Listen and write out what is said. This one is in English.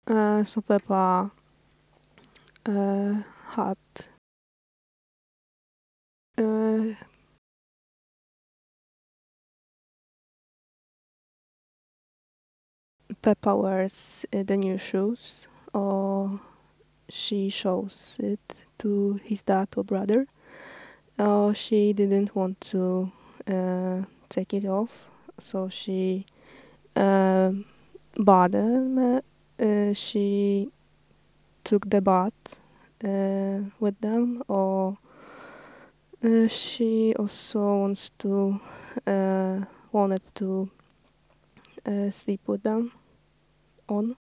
So Peppa had uh, Peppa wears the new shoes, or she shows it to his dad or brother, or she didn't want to take it off, so she bought them. She took the bath with them, or she also wanted to sleep with them on.